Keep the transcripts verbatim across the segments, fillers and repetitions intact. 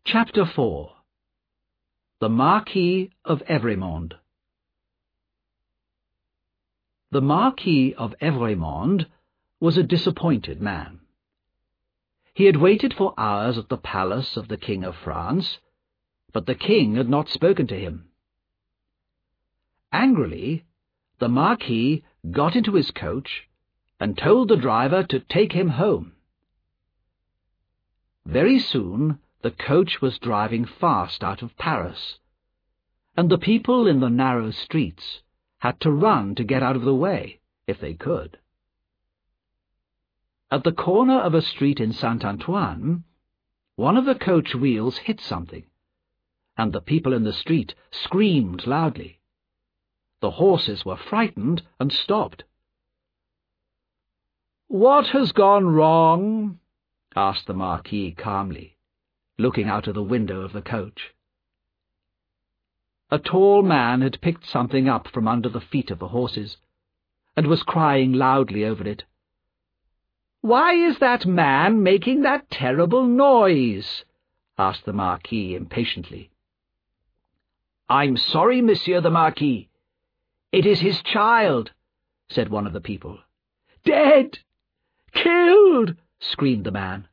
Chapter four. The Marquis of Evrémonde. The Marquis of Evrémonde was a disappointed man. He had waited for hours at the palace of the King of France, but the king had not spoken to him. Angrily, the Marquis got into his coach and told the driver to take him home. Very soon the coach was driving fast out of Paris, and the people in the narrow streets had to run to get out of the way, if they could. At the corner of a street in Saint-Antoine, one of the coach wheels hit something, and the people in the street screamed loudly. The horses were frightened and stopped. "What has gone wrong?" asked the Marquis calmly, looking out of the window of the coach. A tall man had picked something up from under the feet of the horses, and was crying loudly over it. "Why is that man making that terrible noise?" asked the Marquis impatiently. "I'm sorry, Monsieur the Marquis. It is his child," said one of the people. "Dead! Killed!" screamed the man.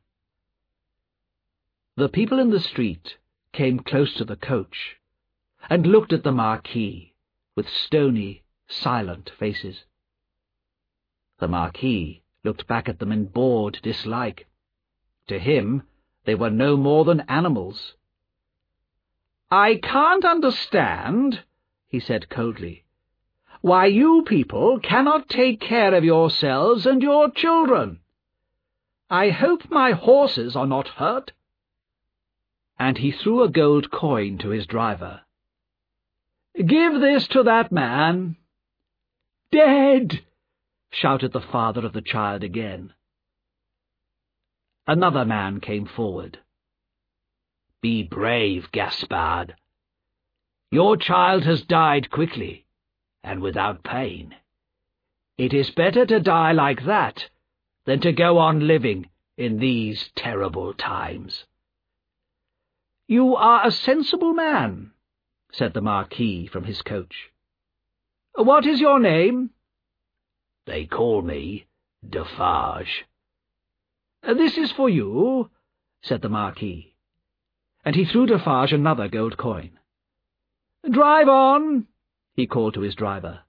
The people in the street came close to the coach and looked at the Marquis with stony, silent faces. The Marquis looked back at them in bored dislike. To him, they were no more than animals. "I can't understand," he said coldly, "why you people cannot take care of yourselves and your children. I hope my horses are not hurt." And he threw a gold coin to his driver. "Give this to that man." "Dead!" shouted the father of the child again. Another man came forward. "Be brave, Gaspard. Your child has died quickly, and without pain. It is better to die like that than to go on living in these terrible times." "You are a sensible man," said the Marquis from his coach. "What is your name?" "They call me Defarge." "This is for you," said the Marquis, and he threw Defarge another gold coin. "Drive on," he called to his driver.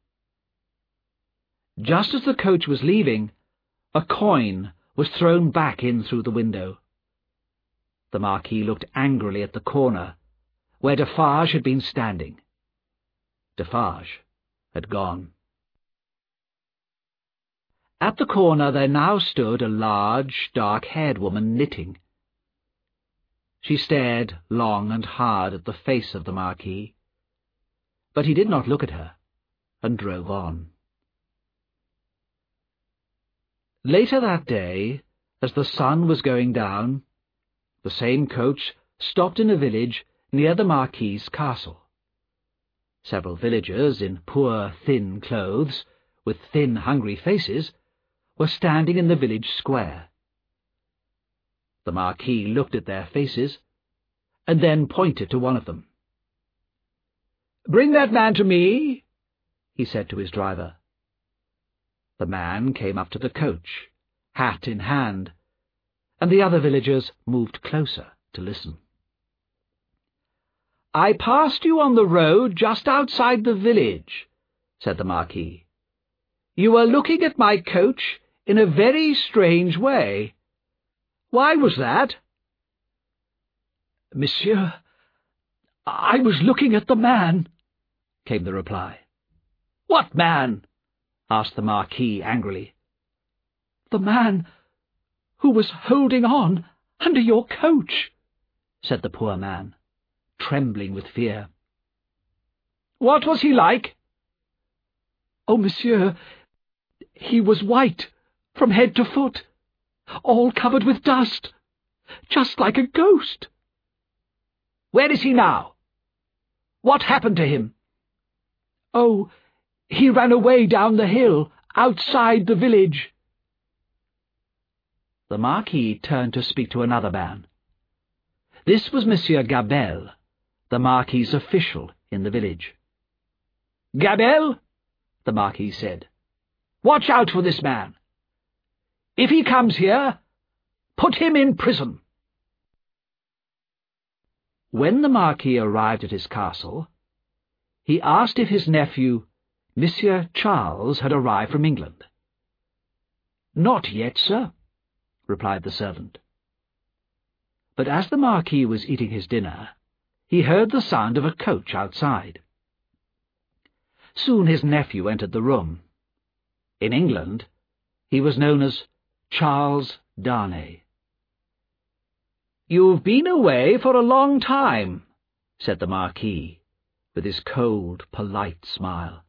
Just as the coach was leaving, a coin was thrown back in through the window. The Marquis looked angrily at the corner where Defarge had been standing. Defarge had gone. At the corner there now stood a large, dark-haired woman knitting. She stared long and hard at the face of the Marquis, but he did not look at her, and drove on. Later that day, as the sun was going down, the same coach stopped in a village near the Marquis's castle. Several villagers in poor, thin clothes, with thin, hungry faces, were standing in the village square. The Marquis looked at their faces, and then pointed to one of them. "Bring that man to me," he said to his driver. The man came up to the coach, hat in hand, and the other villagers moved closer to listen. "I passed you on the road just outside the village," said the Marquis. "You were looking at my coach in a very strange way. Why was that?" "Monsieur, I was looking at the man," came the reply. "What man?" asked the Marquis angrily. "The man who was holding on under your coach," said the poor man, trembling with fear. "What was he like?" "Oh, monsieur, he was white from head to foot, all covered with dust, just like a ghost." "Where is he now? What happened to him?" "Oh, he ran away down the hill, outside the village." The Marquis turned to speak to another man. This was Monsieur Gabelle, the Marquis's official in the village. "Gabelle," the Marquis said, "watch out for this man. If he comes here, put him in prison." When the Marquis arrived at his castle, he asked if his nephew, Monsieur Charles, had arrived from England. "Not yet, sir," replied the servant. But as the Marquis was eating his dinner, he heard the sound of a coach outside. Soon his nephew entered the room. In England, he was known as Charles Darnay. "You've been away for a long time," said the Marquis, with his cold, polite smile.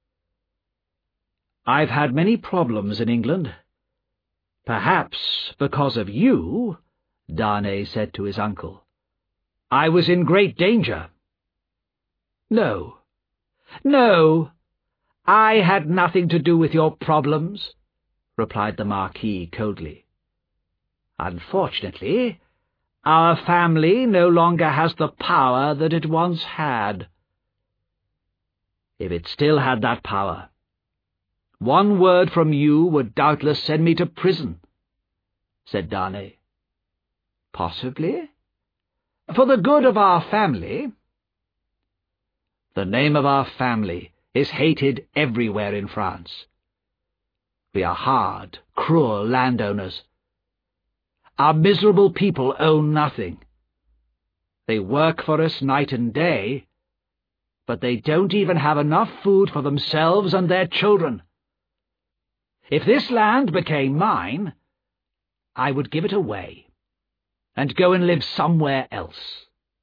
"I've had many problems in England. Perhaps because of you," Darnay said to his uncle. "I was in great danger." "No, no, I had nothing to do with your problems," replied the Marquis coldly. "Unfortunately, our family no longer has the power that it once had." "If it still had that power, one word from you would doubtless send me to prison," said Darnay. "Possibly. For the good of our family." "The name of our family is hated everywhere in France. We are hard, cruel landowners. Our miserable people own nothing. They work for us night and day, but they don't even have enough food for themselves and their children. If this land became mine, I would give it away and go and live somewhere else."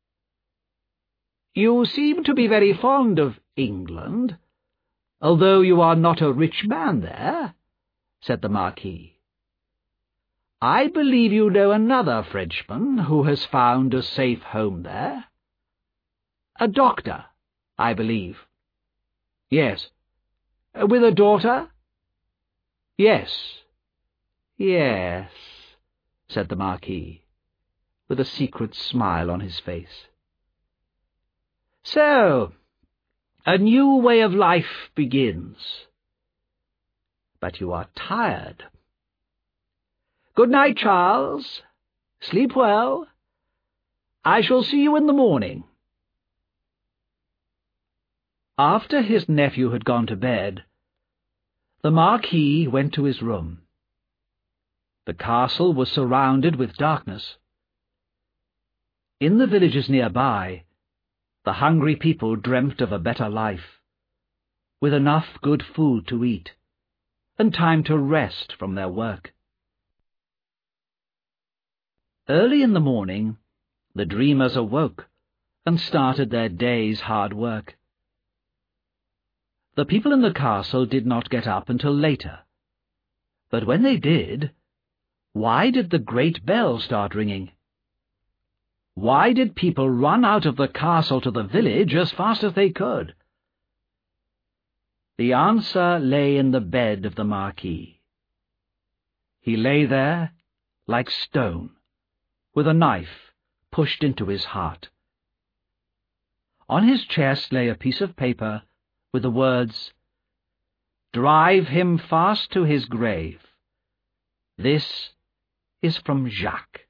"You seem to be very fond of England, although you are not a rich man there," said the Marquis. "I believe you know another Frenchman who has found a safe home there. A doctor, I believe." "Yes." "With a daughter?" "Yes, yes," said the Marquis, with a secret smile on his face. "So, a new way of life begins. But you are tired. Good night, Charles. Sleep well. I shall see you in the morning." After his nephew had gone to bed, the Marquis went to his room. The castle was surrounded with darkness. In the villages nearby, the hungry people dreamt of a better life, with enough good food to eat, and time to rest from their work. Early in the morning, the dreamers awoke and started their day's hard work. The people in the castle did not get up until later, but when they did, why did the great bell start ringing? Why did people run out of the castle to the village as fast as they could? The answer lay in the bed of the Marquis. He lay there like stone, with a knife pushed into his heart. On his chest lay a piece of paper with the words, "Drive him fast to his grave. This is from Jacques."